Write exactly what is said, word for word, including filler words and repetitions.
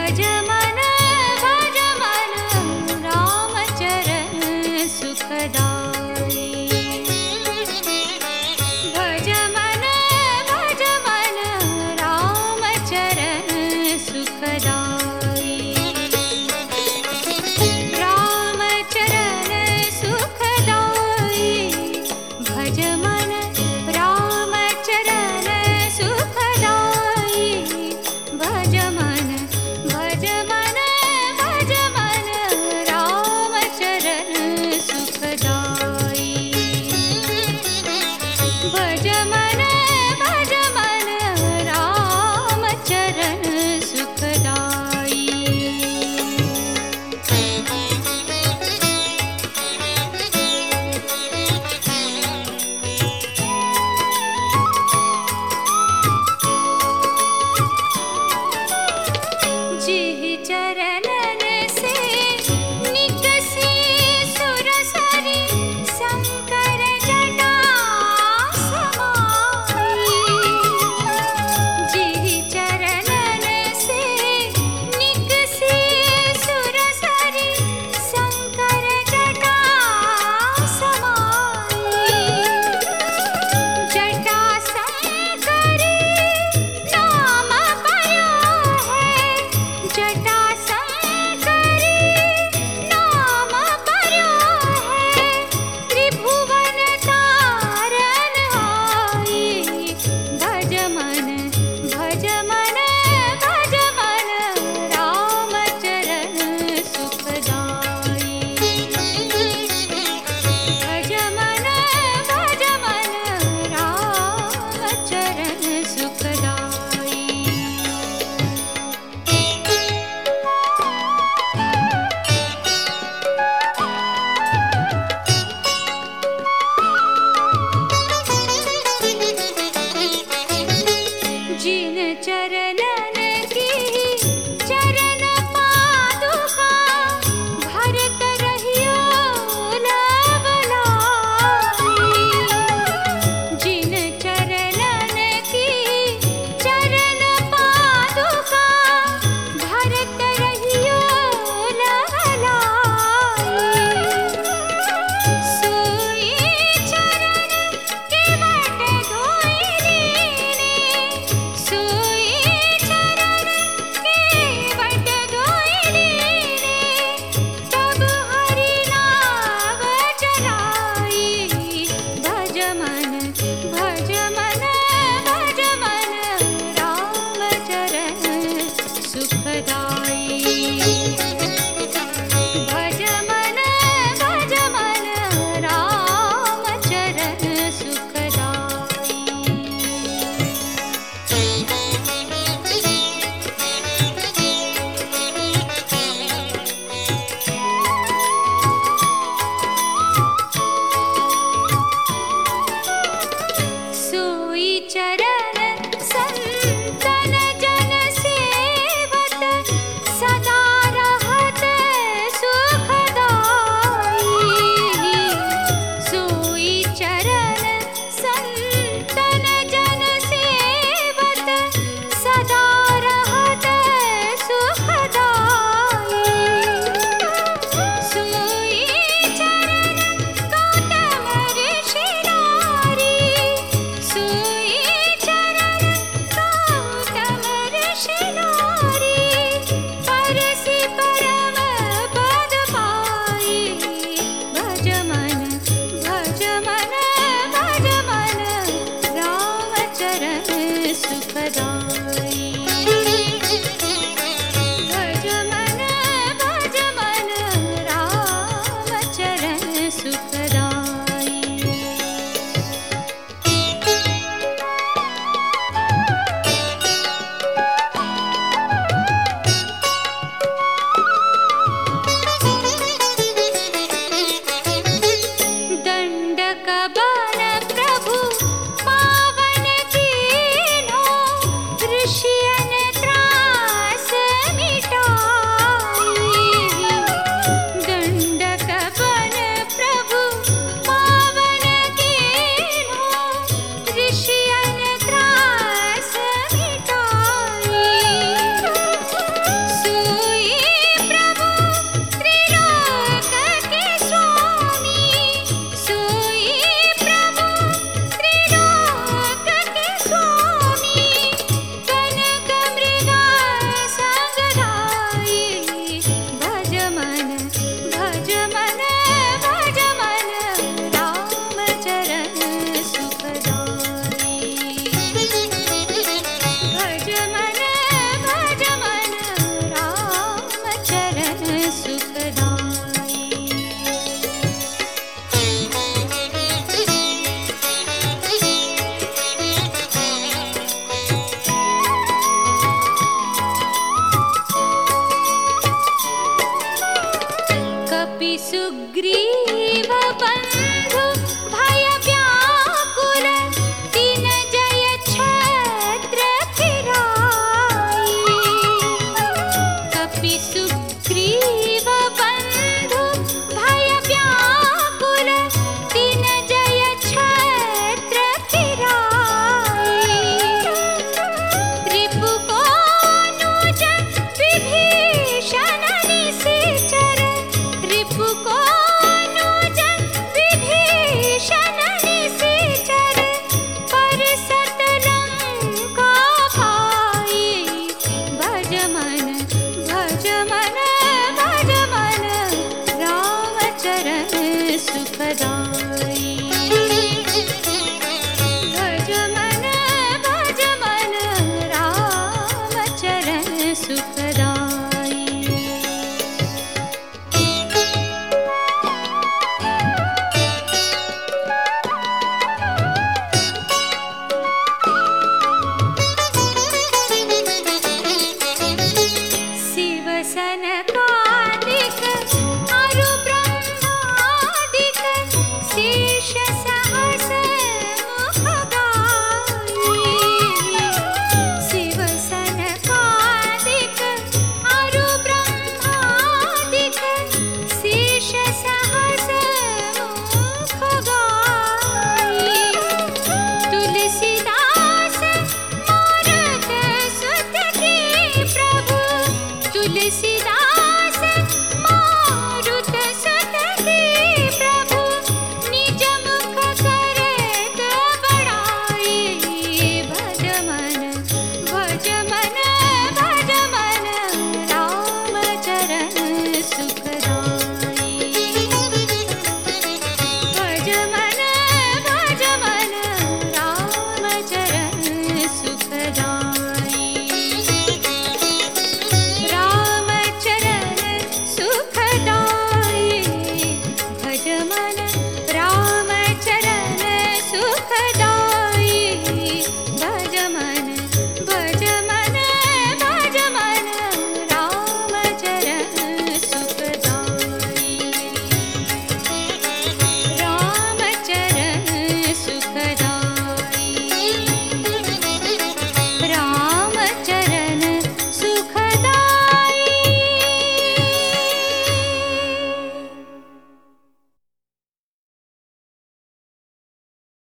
भज मन भज मन राम चरण सुखदाई। भज मन भज मन राम चरण सुखदाई। राम चरण सुखदाई भज मन राम चरण सुखदाई। भज मन भज मन भज मन राम चरण सुखदाई। भज मन भज मन राम चरण सुखदाई। जिहि चरणन से निकसी सुरसरी शंकर जटा समाई। जिहि चरणन से निकसी सुरसरी शंकर जटा समाई। जटा शंकरी नाम पयो है। जटा शंकरी नाम पर्यो है। त्रिभुवन तारन आई। भज मन भज मन भज मन राम चरण सुखदाई। भज मन भज मन राम चरण सुखदाई। जिन चरणन की चरण पादुका भरत रहियो लावलाई। जिन चरणन की चरण पादुका भरत रहियो लावलाई। सोई चरण केवट धोई दीने। सोई चरण केवट धोई दीने। तब हरि नाम चलाई। भज मन भज मन भज मन राम चरण सुखदाई। भज मन भज मन राम चरण सुखदाई। सोई चरण संतन जन सेवक भज मन भज मन भज मन राम चरण सुखदाई। भज मन भज मन राम चरण सुखदाई।